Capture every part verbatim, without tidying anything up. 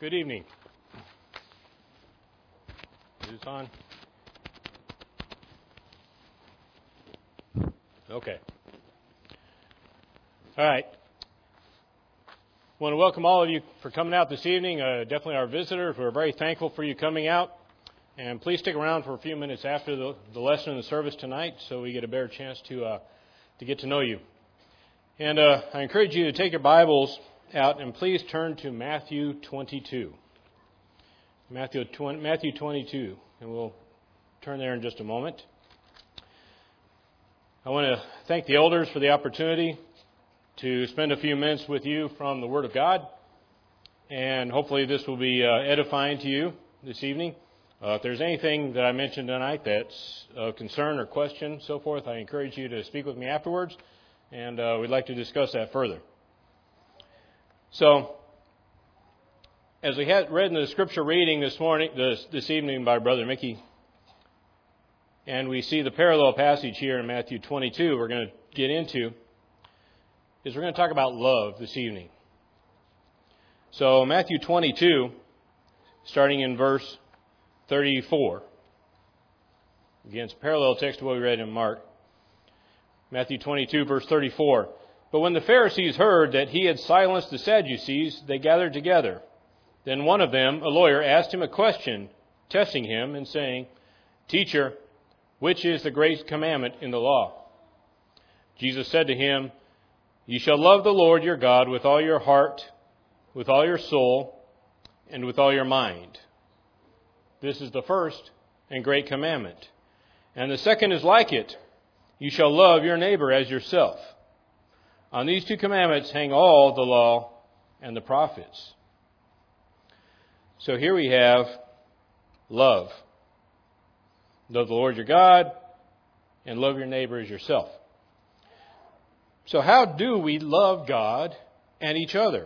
Good evening. Is this on? Okay. All right. I want to welcome all of you for coming out this evening. Uh, definitely our visitors. We're very thankful for you coming out. And please stick around for a few minutes after the, the lesson and the service tonight so we get a better chance to uh, to get to know you. And uh, I encourage you to take your Bibles out and please turn to Matthew twenty-two. Matthew Matthew twenty-two, and we'll turn there in just a moment. I want to thank the elders for the opportunity to spend a few minutes with you from the Word of God, and hopefully this will be uh, edifying to you this evening. Uh, if there's anything that I mentioned tonight that's of concern or question, so forth, I encourage you to speak with me afterwards, and uh, we'd like to discuss that further. So, as we had read in the scripture reading this morning, this, this evening by Brother Mickey, and we see the parallel passage here in Matthew twenty-two we're going to get into, is we're going to talk about love this evening. So Matthew twenty-two, starting in verse thirty-four. Again, it's a parallel text to what we read in Mark. Matthew twenty-two, verse thirty-four. But when the Pharisees heard that he had silenced the Sadducees, they gathered together. Then one of them, a lawyer, asked him a question, testing him and saying, "Teacher, which is the great commandment in the law?" Jesus said to him, "You shall love the Lord your God with all your heart, with all your soul, and with all your mind. This is the first and great commandment. And the second is like it. You shall love your neighbor as yourself. On these two commandments hang all the law and the prophets." So here we have love. Love the Lord your God and love your neighbor as yourself. So how do we love God and each other?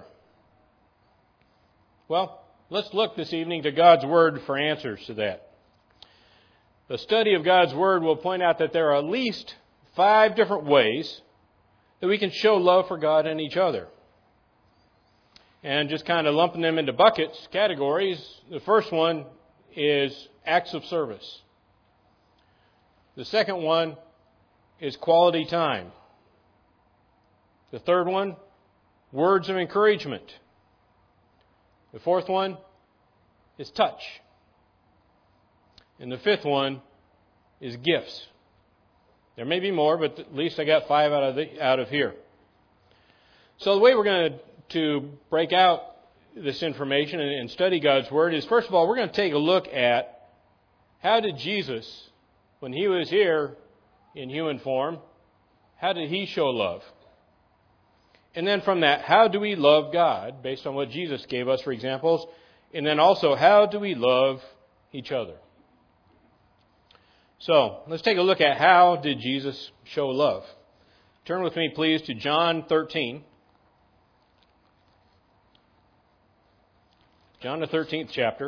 Well, let's look this evening to God's Word for answers to that. The study of God's Word will point out that there are at least five different ways that we can show love for God and each other. And just kind of lumping them into buckets, categories, the first one is acts of service. The second one is quality time. The third one, words of encouragement. The fourth one is touch. And the fifth one is gifts. There may be more, but at least I got five out of the, out of here. So the way we're going to, to break out this information and, and study God's Word is, first of all, we're going to take a look at how did Jesus, when he was here in human form, how did he show love? And then from that, how do we love God, based on what Jesus gave us for examples? And then also, how do we love each other? So, let's take a look at how did Jesus show love. Turn with me, please, to John thirteen. John, the thirteenth chapter.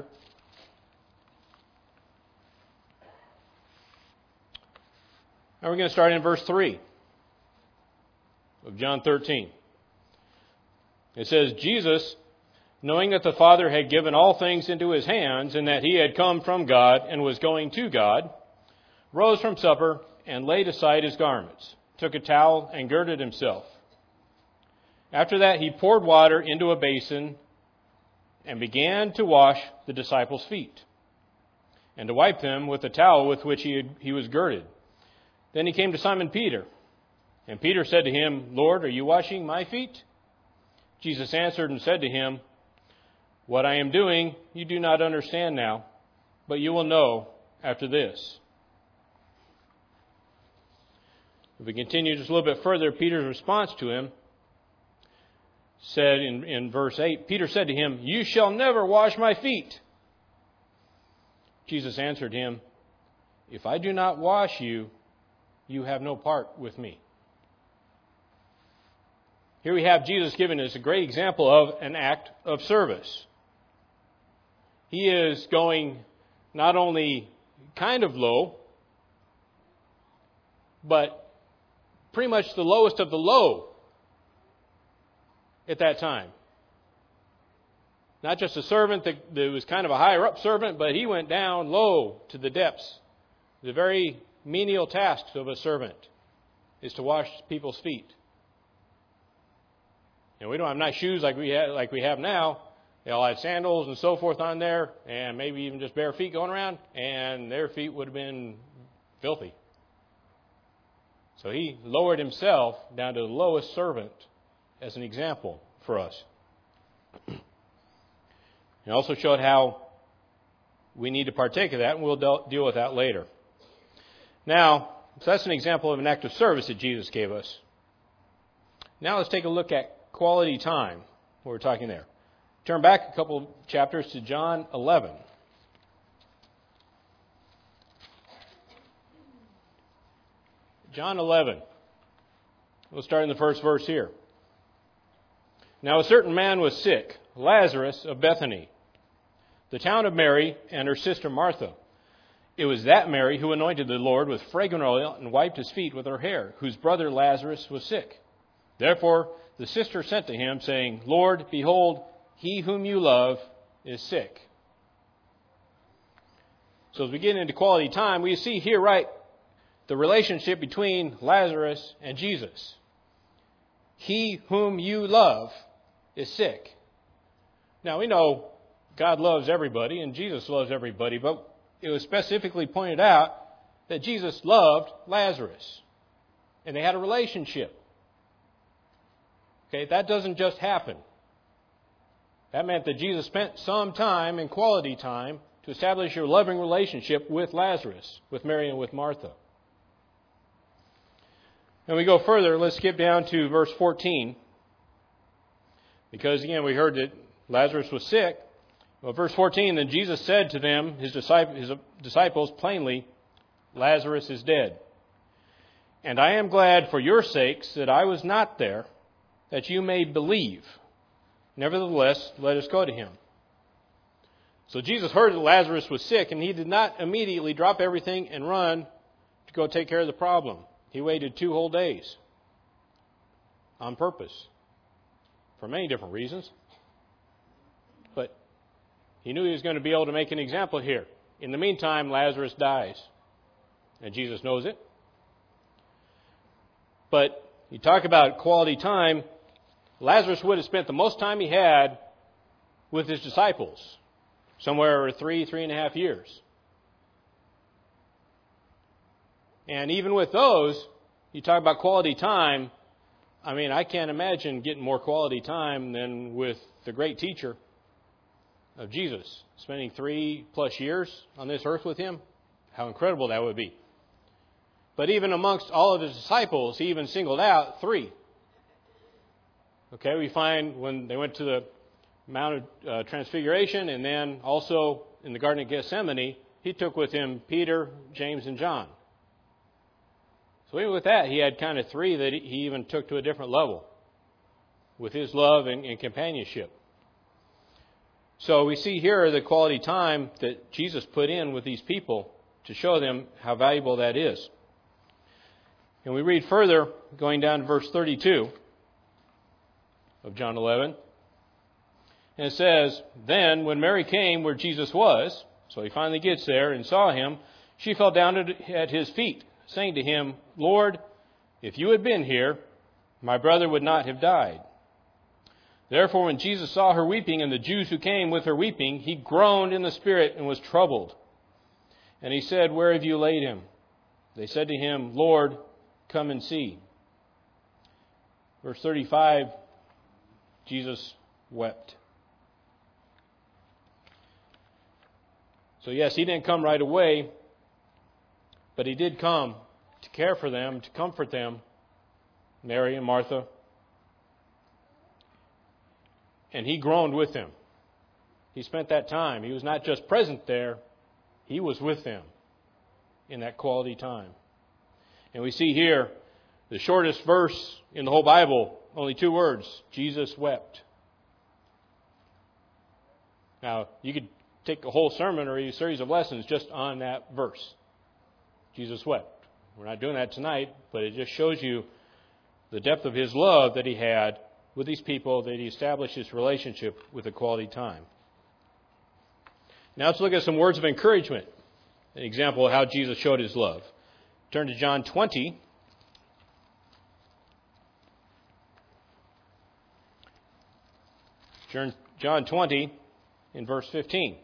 And we're going to start in verse three of John thirteen. It says, Jesus, knowing that the Father had given all things into his hands, and that he had come from God and was going to God, rose from supper and laid aside his garments, took a towel and girded himself. After that he poured water into a basin and began to wash the disciples' feet, and to wipe them with the towel with which he, had, he was girded. Then he came to Simon Peter, and Peter said to him, "Lord, are you washing my feet?" Jesus answered and said to him, "What I am doing you do not understand now, but you will know after this." If we continue just a little bit further, Peter's response to him said in, in verse eight, Peter said to him, "You shall never wash my feet." Jesus answered him, "If I do not wash you, you have no part with me." Here we have Jesus giving us a great example of an act of service. He is going not only kind of low, but pretty much the lowest of the low at that time. Not just a servant that, that was kind of a higher up servant, but he went down low to the depths. The very menial tasks of a servant is to wash people's feet. And we don't have nice shoes like we have, like we have now. They all had sandals and so forth on there, and maybe even just bare feet going around, and their feet would have been filthy. So he lowered himself down to the lowest servant as an example for us. He also showed how we need to partake of that, and we'll deal with that later. Now, so that's an example of an act of service that Jesus gave us. Now let's take a look at quality time, what we're talking there. Turn back a couple chapters to John eleven. John eleven. We'll start in the first verse here. Now a certain man was sick, Lazarus of Bethany, the town of Mary and her sister Martha. It was that Mary who anointed the Lord with fragrant oil and wiped his feet with her hair, whose brother Lazarus was sick. Therefore the sister sent to him, saying, Lord, behold, he whom you love is sick. So as we get into quality time, we see here, right, the relationship between Lazarus and Jesus. He whom you love is sick. Now we know God loves everybody and Jesus loves everybody, but it was specifically pointed out that Jesus loved Lazarus. And they had a relationship. Okay, that doesn't just happen. That meant that Jesus spent some time in quality time to establish your loving relationship with Lazarus, with Mary and with Martha. And we go further, let's skip down to verse fourteen. Because again, we heard that Lazarus was sick. Well, verse fourteen, then Jesus said to them, his disciples, plainly, Lazarus is dead. And I am glad for your sakes that I was not there, that you may believe. Nevertheless, let us go to him. So Jesus heard that Lazarus was sick, and he did not immediately drop everything and run to go take care of the problem. He waited two whole days on purpose for many different reasons. But he knew he was going to be able to make an example here. In the meantime, Lazarus dies, and Jesus knows it. But you talk about quality time. Lazarus would have spent the most time he had with his disciples, somewhere over three, three and a half years. And even with those, you talk about quality time, I mean, I can't imagine getting more quality time than with the great teacher of Jesus, spending three plus years on this earth with him. How incredible that would be. But even amongst all of his disciples, he even singled out three. Okay, we find when they went to the Mount of uh, Transfiguration, and then also in the Garden of Gethsemane, he took with him Peter, James, and John. So even with that, he had kind of three that he even took to a different level with his love and, and companionship. So we see here the quality time that Jesus put in with these people to show them how valuable that is. And we read further, going down to verse thirty-two of John eleven. And it says, Then when Mary came where Jesus was, so he finally gets there and saw him, she fell down at his feet, saying to him, Lord, if you had been here, my brother would not have died. Therefore when Jesus saw her weeping, and the Jews who came with her weeping, he groaned in the spirit and was troubled. And he said, Where have you laid him? They said to him, Lord, come and see. Verse thirty-five, Jesus wept. So yes, he didn't come right away, but he did come to care for them, to comfort them, Mary and Martha. And he groaned with them. He spent that time. He was not just present there, he was with them in that quality time. And we see here the shortest verse in the whole Bible, only two words, Jesus wept. Now, you could take a whole sermon or a series of lessons just on that verse. Jesus wept. We're not doing that tonight, but it just shows you the depth of his love that he had with these people, that he established his relationship with a quality time. Now let's look at some words of encouragement. An example of how Jesus showed his love. Turn to John twenty. John twenty in verse fifteen.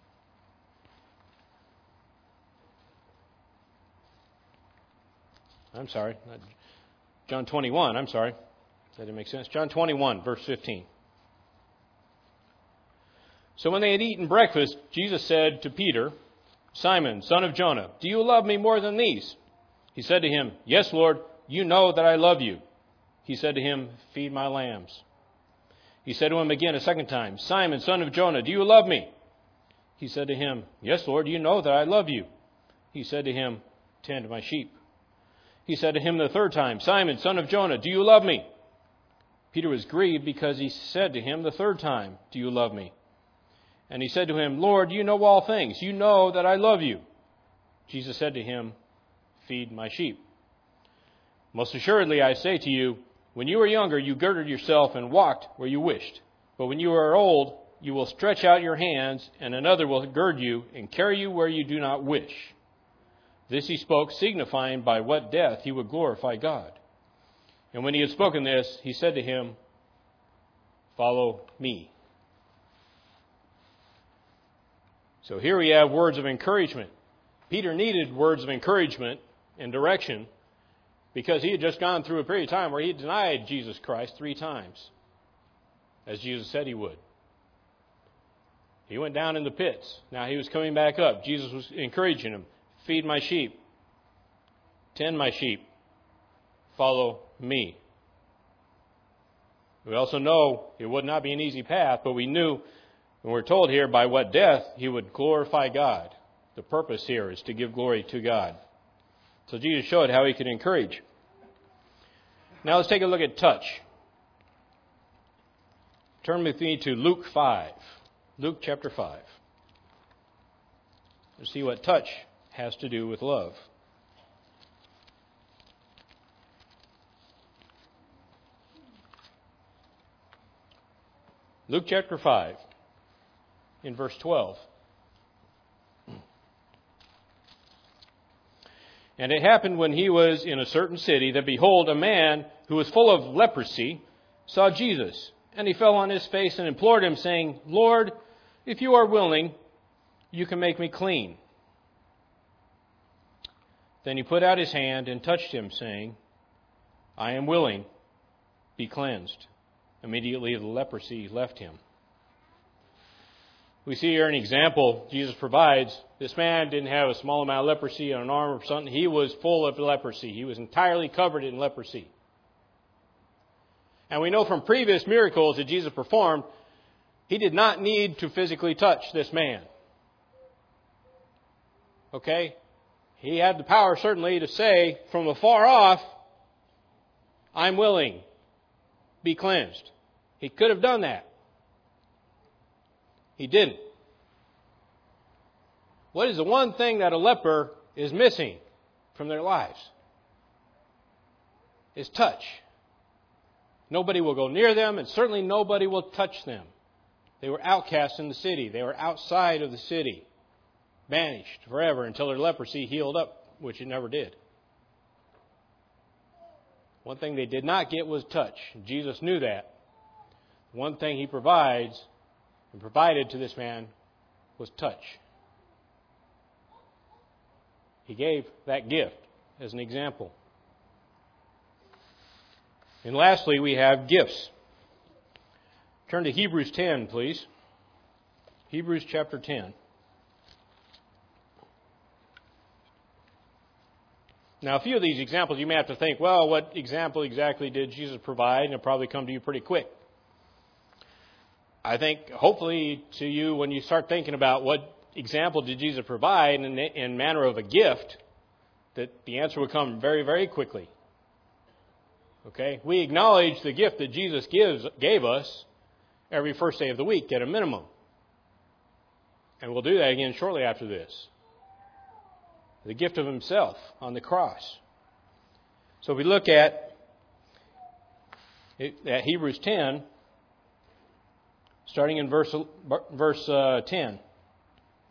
I'm sorry. Not John twenty-one. I'm sorry. That didn't make sense. John twenty-one, verse fifteen. So when they had eaten breakfast, Jesus said to Peter, Simon, son of Jonah, do you love me more than these? He said to him, Yes, Lord, you know that I love you. He said to him, Feed my lambs. He said to him again a second time, Simon, son of Jonah, do you love me? He said to him, Yes, Lord, you know that I love you. He said to him, Tend my sheep. He said to him the third time, Simon, son of Jonah, do you love me? Peter was grieved because he said to him the third time, Do you love me? And he said to him, Lord, you know all things. You know that I love you. Jesus said to him, Feed my sheep. Most assuredly, I say to you, when you were younger, you girded yourself and walked where you wished. But when you are old, you will stretch out your hands, and another will gird you and carry you where you do not wish. This he spoke, signifying by what death he would glorify God. And when he had spoken this, he said to him, Follow me. So here we have words of encouragement. Peter needed words of encouragement and direction because he had just gone through a period of time where he had denied Jesus Christ three times, as Jesus said he would. He went down in the pits. Now he was coming back up. Jesus was encouraging him. Feed my sheep. Tend my sheep. Follow me. We also know it would not be an easy path, but we knew, and we're told here, by what death he would glorify God. The purpose here is to give glory to God. So Jesus showed how he could encourage. Now let's take a look at touch. Turn with me to Luke five. Luke chapter five. Let's see what touch has to do with love. Luke chapter five, in verse twelve. And it happened when he was in a certain city that, behold, a man who was full of leprosy saw Jesus. And he fell on his face and implored him, saying, Lord, if you are willing, you can make me clean. Then he put out his hand and touched him, saying, I am willing, be cleansed. Immediately the leprosy left him. We see here an example Jesus provides. This man didn't have a small amount of leprosy on an arm or something. He was full of leprosy. He was entirely covered in leprosy. And we know from previous miracles that Jesus performed, he did not need to physically touch this man. Okay? He had the power certainly to say from afar off, I'm willing, be cleansed. He could have done that. He didn't. What is the one thing that a leper is missing from their lives? Is touch. Nobody will go near them, and certainly nobody will touch them. They were outcasts in the city. They were outside of the city, banished forever until their leprosy healed up, which it never did. One thing they did not get was touch. Jesus knew that. One thing he provides and provided to this man was touch. He gave that gift as an example. And lastly, we have gifts. Turn to Hebrews ten, please. Hebrews chapter ten. Now, a few of these examples, you may have to think, well, what example exactly did Jesus provide? And it'll probably come to you pretty quick. I think, hopefully, to you, when you start thinking about what example did Jesus provide in, in manner of a gift, that the answer will come very, very quickly. Okay? We acknowledge the gift that Jesus gives gave us every first day of the week at a minimum. And we'll do that again shortly after this. The gift of himself on the cross. So if we look at, at Hebrews ten, starting in verse, verse uh, ten.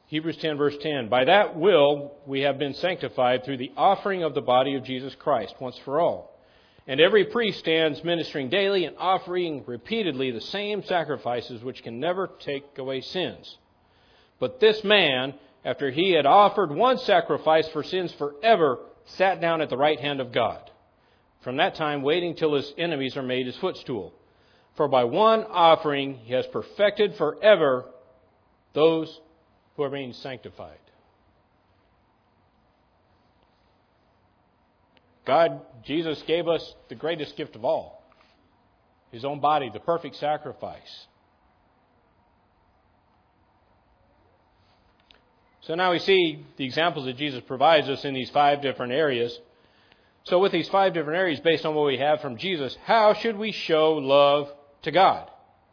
Hebrews ten, verse ten. By that will we have been sanctified through the offering of the body of Jesus Christ, once for all. And every priest stands ministering daily and offering repeatedly the same sacrifices which can never take away sins. But this man, after he had offered one sacrifice for sins forever, sat down at the right hand of God. From that time, waiting till his enemies are made his footstool. For by one offering he has perfected forever those who are being sanctified. God, Jesus gave us the greatest gift of all. His own body, the perfect sacrifice. So now we see the examples that Jesus provides us in these five different areas. So with these five different areas, based on what we have from Jesus, how should we show love to God?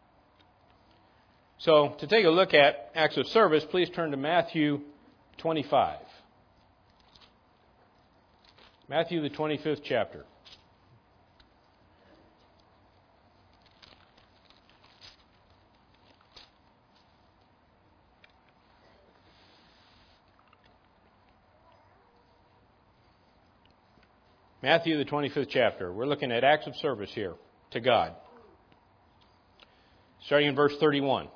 So to take a look at acts of service, please turn to Matthew twenty-five. Matthew, the twenty-fifth chapter. Matthew, the twenty-fifth chapter. We're looking at acts of service here to God. Starting in verse thirty-one.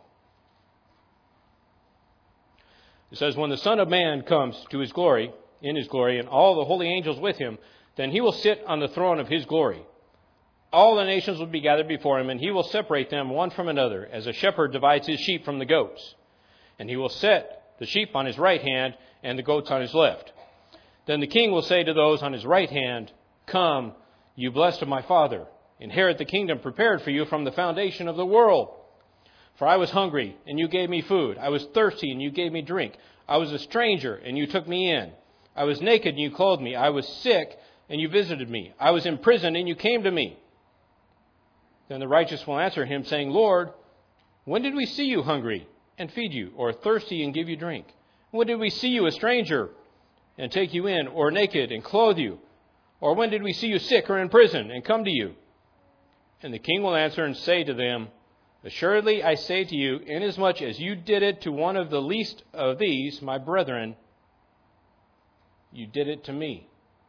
It says, when the Son of Man comes to his glory, in his glory, and all the holy angels with him, then he will sit on the throne of his glory. All the nations will be gathered before him, and he will separate them one from another, as a shepherd divides his sheep from the goats. And he will set the sheep on his right hand, and the goats on his left. Then the king will say to those on his right hand, come, you blessed of my Father, inherit the kingdom prepared for you from the foundation of the world. For I was hungry, and you gave me food. I was thirsty, and you gave me drink. I was a stranger, and you took me in. I was naked, and you clothed me. I was sick, and you visited me. I was in prison, and you came to me. Then the righteous will answer him, saying, Lord, when did we see you hungry and feed you, or thirsty and give you drink? When did we see you a stranger and take you in, or naked and clothe you? Or when did we see you sick or in prison and come to you? And the king will answer and say to them, assuredly I say to you, inasmuch as you did it to one of the least of these, my brethren, you did it to me.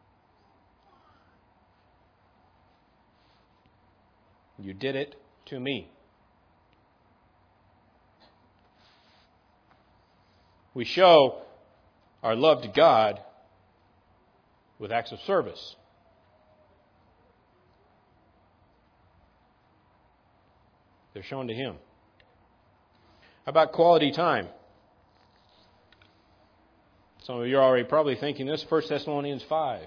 You did it to me. We show our love to God with acts of service. They're shown to him. How about quality time? Some of you are already probably thinking this. First Thessalonians five.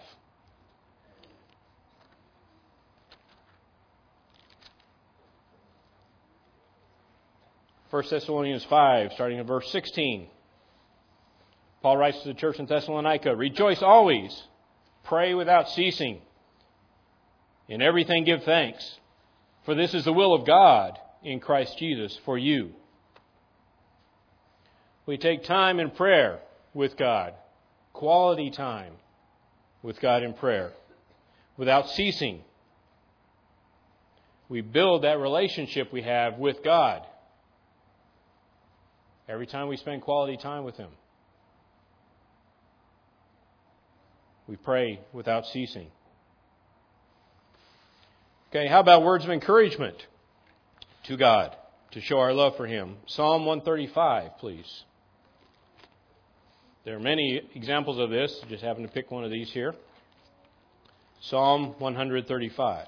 First Thessalonians five, starting in verse sixteen. Paul writes to the church in Thessalonica, rejoice always, pray without ceasing. In everything give thanks, for this is the will of God in Christ Jesus for you. We take time in prayer with God, quality time with God in prayer, without ceasing. We build that relationship we have with God every time we spend quality time with Him. We pray without ceasing. Okay, how about words of encouragement to God to show our love for Him? Psalm one thirty-five, please. There are many examples of this. I just happen to pick one of these here. Psalm one thirty-five.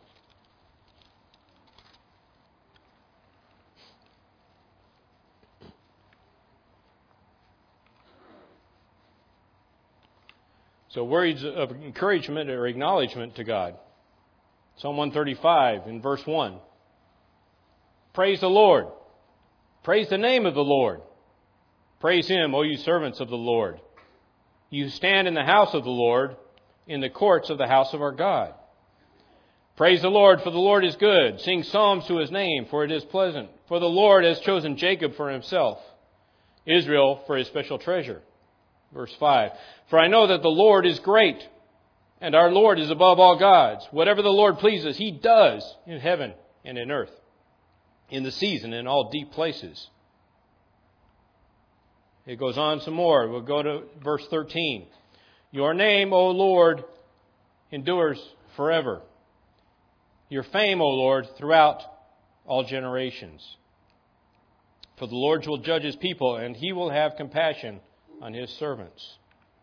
So words of encouragement or acknowledgement to God. Psalm one thirty-five in verse one. Praise the Lord. Praise the name of the Lord. Praise Him, O you servants of the Lord. You stand in the house of the Lord, in the courts of the house of our God. Praise the Lord, for the Lord is good. Sing psalms to His name, for it is pleasant. For the Lord has chosen Jacob for Himself, Israel for His special treasure. Verse five. For I know that the Lord is great, and our Lord is above all gods. Whatever the Lord pleases, He does in heaven and in earth, in the seas and in all deep places. It goes on some more. We'll go to verse thirteen. Your name, O Lord, endures forever. Your fame, O Lord, throughout all generations. For the Lord will judge his people, and he will have compassion on his servants.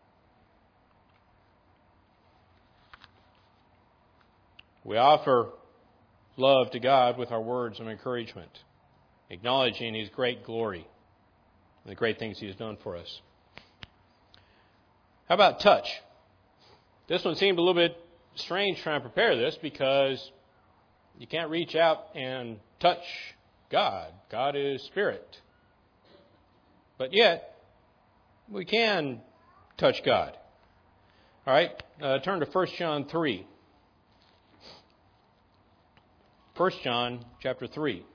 We offer love to God with our words of encouragement, acknowledging his great glory and the great things he has done for us. How about touch? This one seemed a little bit strange trying to prepare this because you can't reach out and touch God. God is spirit. But yet, we can touch God. All right, uh, turn to First John three. First John chapter three.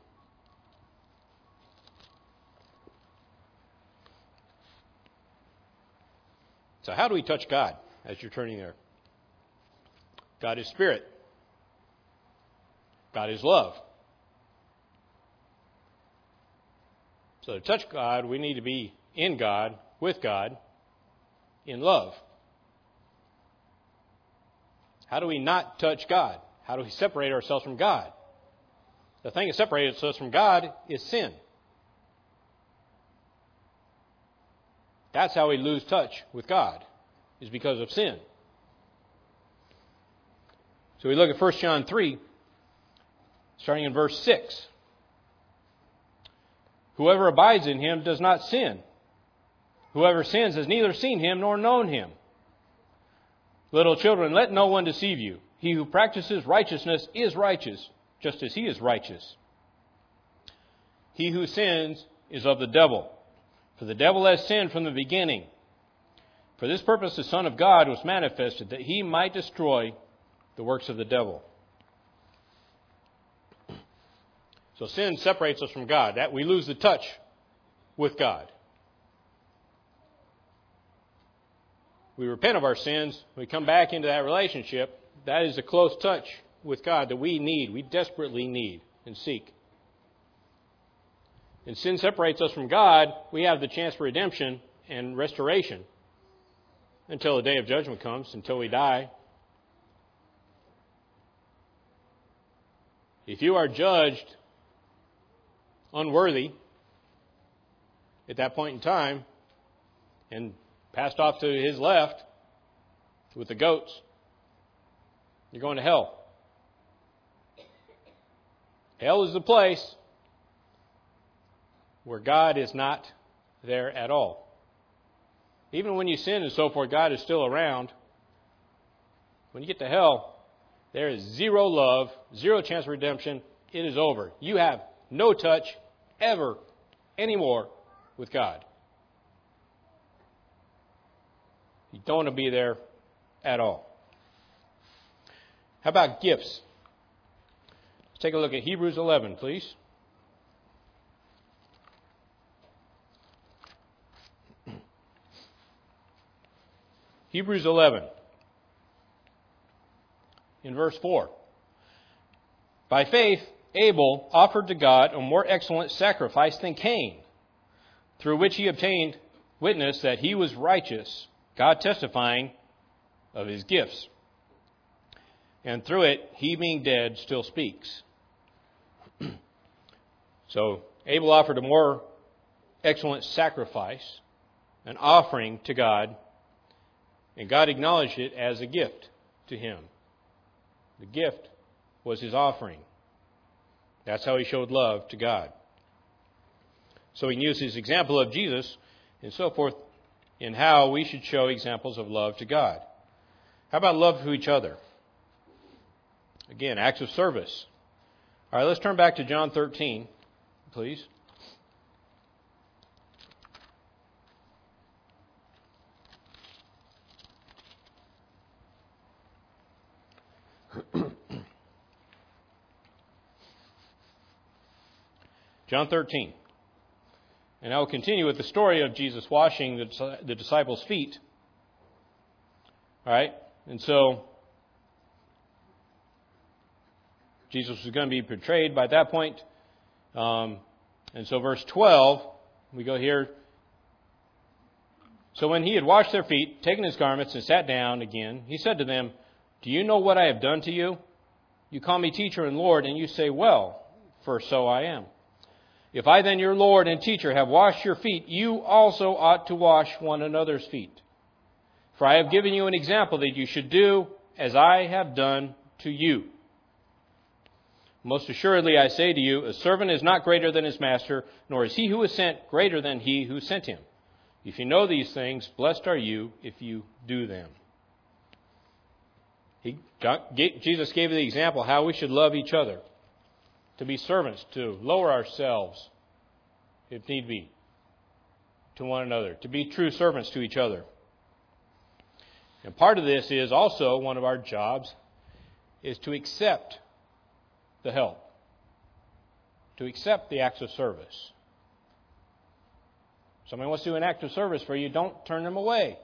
So how do we touch God as you're turning there? God is spirit. God is love. So to touch God, we need to be in God, with God, in love. How do we not touch God? How do we separate ourselves from God? The thing that separates us from God is sin. That's how we lose touch with God, is because of sin. So we look at First John three, starting in verse six. Whoever abides in him does not sin. Whoever sins has neither seen him nor known him. Little children, let no one deceive you. He who practices righteousness is righteous, just as he is righteous. He who sins is of the devil, for the devil has sinned from the beginning. For this purpose the Son of God was manifested, that he might destroy the works of the devil. So sin separates us from God. That we lose the touch with God. We repent of our sins. We come back into that relationship. That is a close touch with God that we need. We desperately need and seek. And sin separates us from God. We have the chance for redemption and restoration until the day of judgment comes, until we die. If you are judged unworthy at that point in time and passed off to his left with the goats, you're going to hell. Hell is the place where God is not there at all. Even when you sin and so forth, God is still around. When you get to hell, there is zero love, zero chance of redemption. It is over. You have no touch ever anymore with God. You don't want to be there at all. How about gifts? Let's take a look at Hebrews eleven, please. Hebrews eleven, in verse four. By faith, Abel offered to God a more excellent sacrifice than Cain, through which he obtained witness that he was righteous, God testifying of his gifts. And through it, he being dead still speaks. So Abel offered a more excellent sacrifice, an offering to God, and God acknowledged it as a gift to him. The gift was his offering. That's how he showed love to God. So he can use his example of Jesus and so forth in how we should show examples of love to God. How about love to each other? Again, acts of service. All right, let's turn back to John thirteen, please. John thirteen. And I will continue with the story of Jesus washing the, the disciples' feet. All right? And so, Jesus was going to be betrayed by that point. Um, and so verse twelve, we go here. So when he had washed their feet, taken his garments, and sat down again, he said to them, "Do you know what I have done to you? You call me teacher and Lord, and you say, 'Well, for so I am.' If I then, your Lord and teacher, have washed your feet, you also ought to wash one another's feet. For I have given you an example that you should do as I have done to you. Most assuredly, I say to you, a servant is not greater than his master, nor is he who is sent greater than he who sent him. If you know these things, blessed are you if you do them." He, Jesus gave the example how we should love each other, to be servants, to lower ourselves, if need be, to one another, to be true servants to each other. And part of this is also one of our jobs is to accept the help, to accept the acts of service. Somebody wants to do an act of service for you, don't turn them away.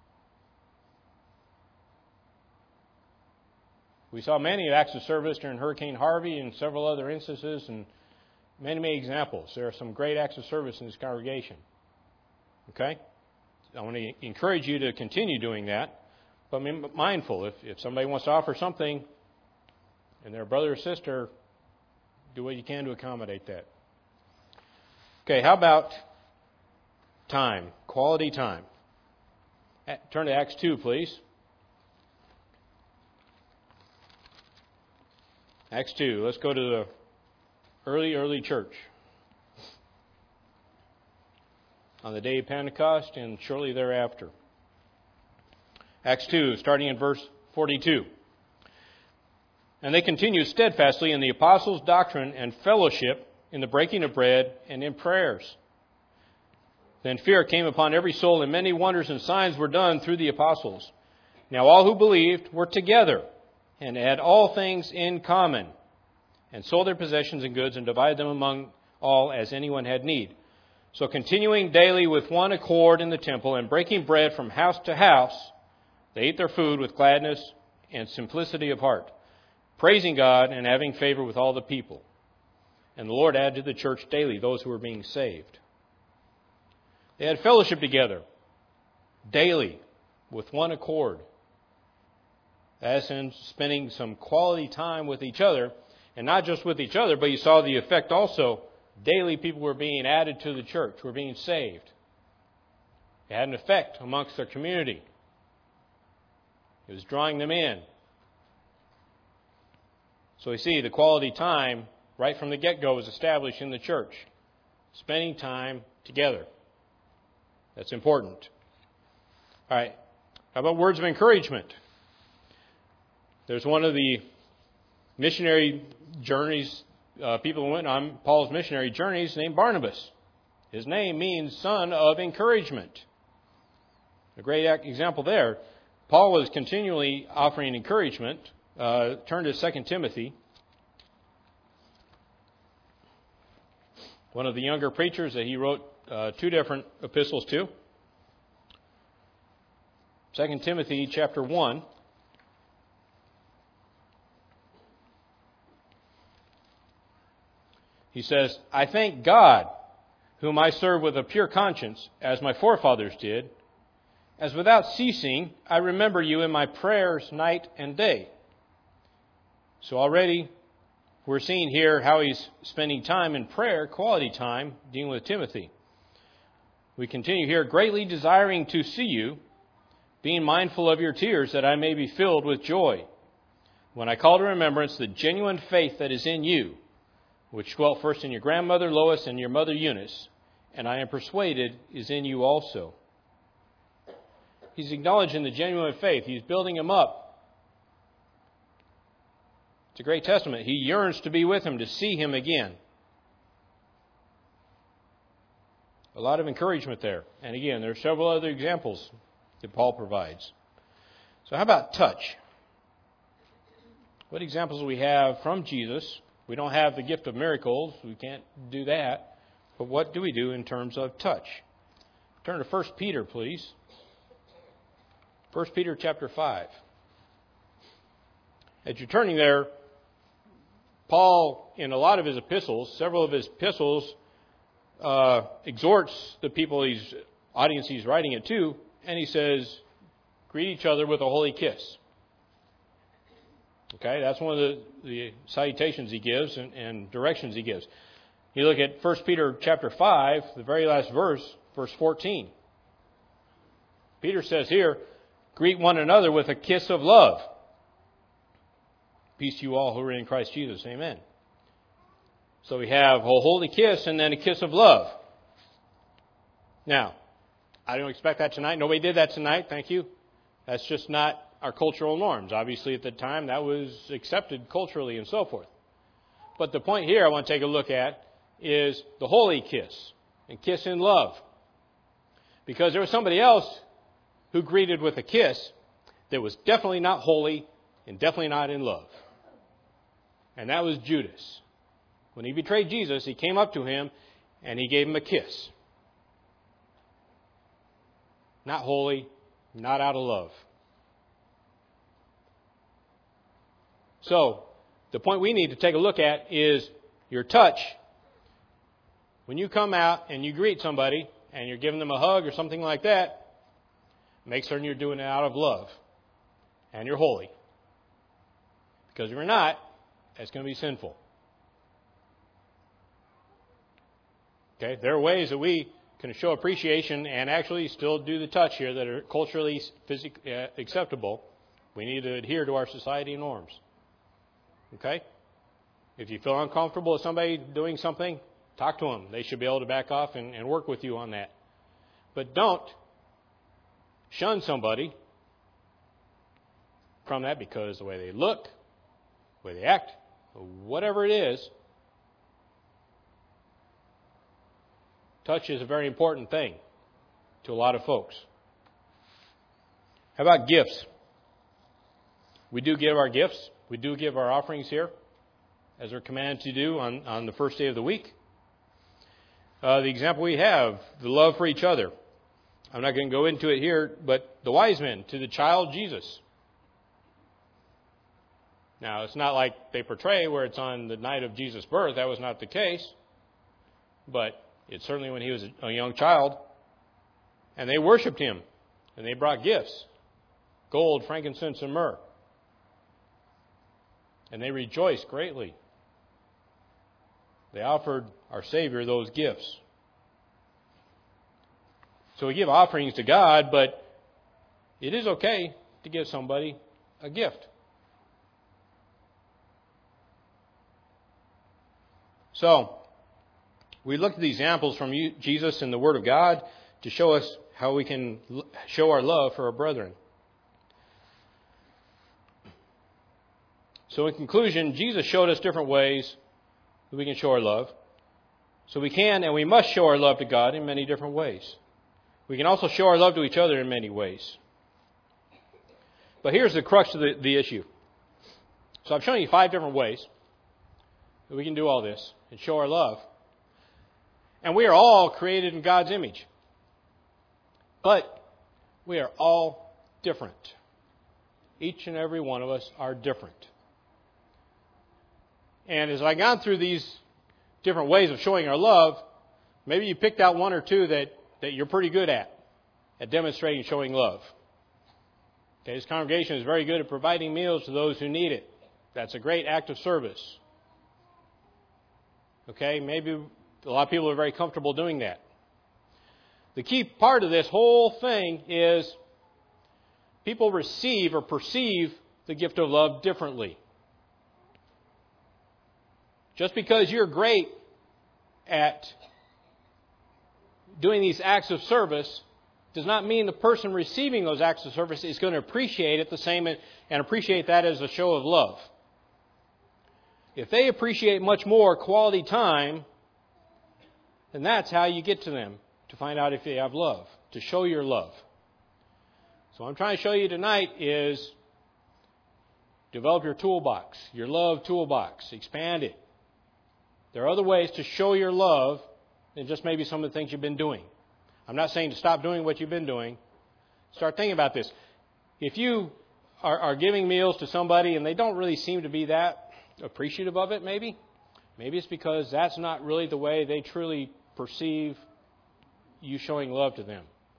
We saw many acts of service during Hurricane Harvey and several other instances, and many, many examples. There are some great acts of service in this congregation. Okay? I want to encourage you to continue doing that, but be mindful. If, if somebody wants to offer something and they're a brother or sister, do what you can to accommodate that. Okay, how about time? Quality time. Turn to Acts two, please. Acts two. Let's go to the early, early church. On the day of Pentecost and shortly thereafter. Acts two, starting in verse forty-two. "And they continued steadfastly in the apostles' doctrine and fellowship, in the breaking of bread and in prayers. Then fear came upon every soul, and many wonders and signs were done through the apostles. Now all who believed were together, and had all things in common, and sold their possessions and goods, and divided them among all as anyone had need. So continuing daily with one accord in the temple, and breaking bread from house to house, they ate their food with gladness and simplicity of heart, praising God and having favor with all the people. And the Lord added to the church daily those who were being saved." They had fellowship together, daily, with one accord. As in spending some quality time with each other, and not just with each other, but you saw the effect also. Daily people were being added to the church, were being saved. It had an effect amongst their community. It was drawing them in. So we see the quality time right from the get-go was established in the church. Spending time together. That's important. All right. How about words of encouragement? There's one of the missionary journeys, uh, people who went on Paul's missionary journeys named Barnabas. His name means son of encouragement. A great example there. Paul was continually offering encouragement. Uh, turn to Second Timothy. One of the younger preachers that he wrote uh, two different epistles to. Second Timothy chapter one. He says, "I thank God, whom I serve with a pure conscience, as my forefathers did, as without ceasing I remember you in my prayers night and day." So already we're seeing here how he's spending time in prayer, quality time, dealing with Timothy. We continue here, "Greatly desiring to see you, being mindful of your tears, that I may be filled with joy, when I call to remembrance the genuine faith that is in you, which dwelt first in your grandmother Lois and your mother Eunice, and I am persuaded is in you also." He's acknowledging the genuine faith. He's building him up. It's a great testament. He yearns to be with him, to see him again. A lot of encouragement there. And again, there are several other examples that Paul provides. So how about touch? What examples do we have from Jesus? We don't have the gift of miracles. We can't do that. But what do we do in terms of touch? Turn to First Peter, please. First Peter chapter five. As you're turning there, Paul, in a lot of his epistles, several of his epistles, uh, exhorts the people he's audience he's writing it to, and he says, greet each other with a holy kiss. Okay, that's one of the, the salutations he gives and, and directions he gives. You look at First Peter chapter five, the very last verse, verse fourteen. Peter says here, greet one another with a kiss of love. Peace to you all who are in Christ Jesus. Amen. So we have a holy kiss and then a kiss of love. Now, I don't expect that tonight. Nobody did that tonight. Thank you. That's just not our cultural norms. Obviously, at the time, that was accepted culturally and so forth. But the point here I want to take a look at is the holy kiss and kiss in love. Because there was somebody else who greeted with a kiss that was definitely not holy and definitely not in love. And that was Judas. When he betrayed Jesus, he came up to him and he gave him a kiss. Not holy, not out of love. So, the point we need to take a look at is your touch. When you come out and you greet somebody and you're giving them a hug or something like that, make certain you're doing it out of love and you're holy. Because if you're not, it's going to be sinful. Okay, there are ways that we can show appreciation and actually still do the touch here that are culturally physically uh, acceptable. We need to adhere to our society norms. Okay? If you feel uncomfortable with somebody doing something, talk to them. They should be able to back off and, and work with you on that. But don't shun somebody from that because the way they look, the way they act, whatever it is, touch is a very important thing to a lot of folks. How about gifts? We do give our gifts. We do give our offerings here, as we're commanded to do on, on the first day of the week. Uh, the example we have, the love for each other. I'm not going to go into it here, but the wise men to the child Jesus. Now, it's not like they portray where it's on the night of Jesus' birth. That was not the case. But it's certainly when he was a young child. And they worshipped him. And they brought gifts. Gold, frankincense, and myrrh. And they rejoiced greatly. They offered our Savior those gifts. So we give offerings to God, but it is okay to give somebody a gift. So, we looked at the examples from Jesus and the Word of God to show us how we can show our love for our brethren. So in conclusion, Jesus showed us different ways that we can show our love. So we can and we must show our love to God in many different ways. We can also show our love to each other in many ways. But here's the crux of the, the issue. So I've shown you five different ways that we can do all this and show our love. And we are all created in God's image. But we are all different. Each and every one of us are different. And as I've gone through these different ways of showing our love, maybe you picked out one or two that, that you're pretty good at, at demonstrating showing love. Okay, this congregation is very good at providing meals to those who need it. That's a great act of service. Okay, maybe a lot of people are very comfortable doing that. The key part of this whole thing is people receive or perceive the gift of love differently. Just because you're great at doing these acts of service does not mean the person receiving those acts of service is going to appreciate it the same and appreciate that as a show of love. If they appreciate much more quality time, then that's how you get to them, to find out if they have love, to show your love. So what I'm trying to show you tonight is develop your toolbox, your love toolbox, expand it. There are other ways to show your love than just maybe some of the things you've been doing. I'm not saying to stop doing what you've been doing. Start thinking about this. If you are, are giving meals to somebody and they don't really seem to be that appreciative of it, maybe, maybe it's because that's not really the way they truly perceive you showing love to them.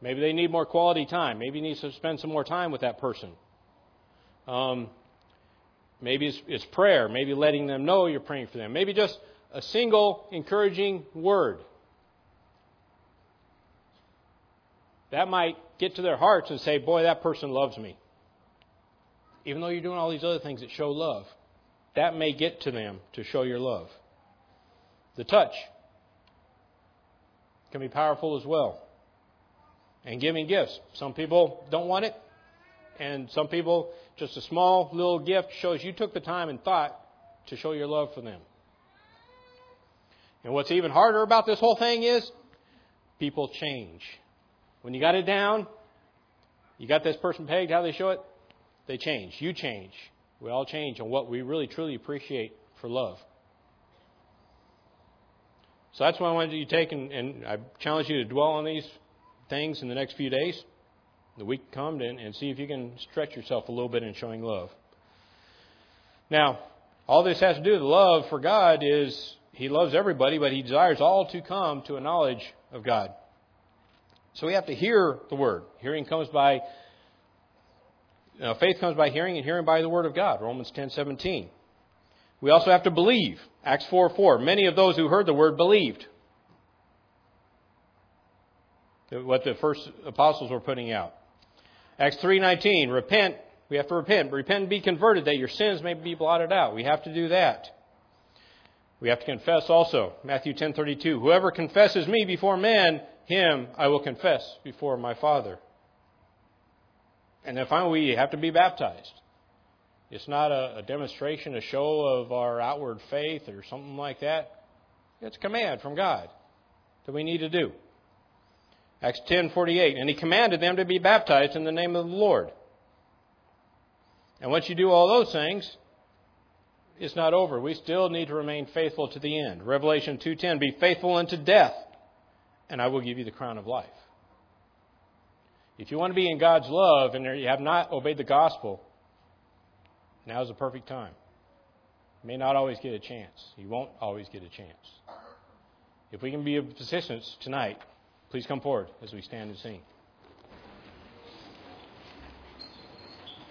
Maybe they need more quality time. Maybe you need to spend some more time with that person. Um, maybe it's, it's prayer. Maybe letting them know you're praying for them. Maybe just a single encouraging word. That might get to their hearts and say, boy, that person loves me. Even though you're doing all these other things that show love, that may get to them to show your love. The touch can be powerful as well. And giving gifts. Some people don't want it. And some people, just a small little gift shows you took the time and thought to show your love for them. And what's even harder about this whole thing is people change. When you got it down, you got this person pegged, how they show it, they change. You change. We all change on what we really truly appreciate for love. So that's why I wanted you to take, and, and I challenge you to dwell on these things in the next few days, the week to come, and, and see if you can stretch yourself a little bit in showing love. Now, all this has to do with love for God is He loves everybody, but He desires all to come to a knowledge of God. So we have to hear the Word. Hearing comes by, uh, faith comes by hearing, and hearing by the Word of God, Romans ten seventeen. We also have to believe, Acts four four. Many of those who heard the Word believed. What the first apostles were putting out. Acts three nineteen. Repent. We have to repent. Repent and be converted that your sins may be blotted out. We have to do that. We have to confess also. Matthew ten thirty-two. Whoever confesses me before men, him I will confess before my Father. And then finally, we have to be baptized. It's not a, a demonstration, a show of our outward faith or something like that. It's a command from God that we need to do. Acts ten forty-eight. And He commanded them to be baptized in the name of the Lord. And once you do all those things, it's not over. We still need to remain faithful to the end. Revelation two ten. Be faithful unto death, and I will give you the crown of life. If you want to be in God's love and you have not obeyed the gospel, now is the perfect time. You may not always get a chance. You won't always get a chance. If we can be of assistance tonight, please come forward as we stand and sing.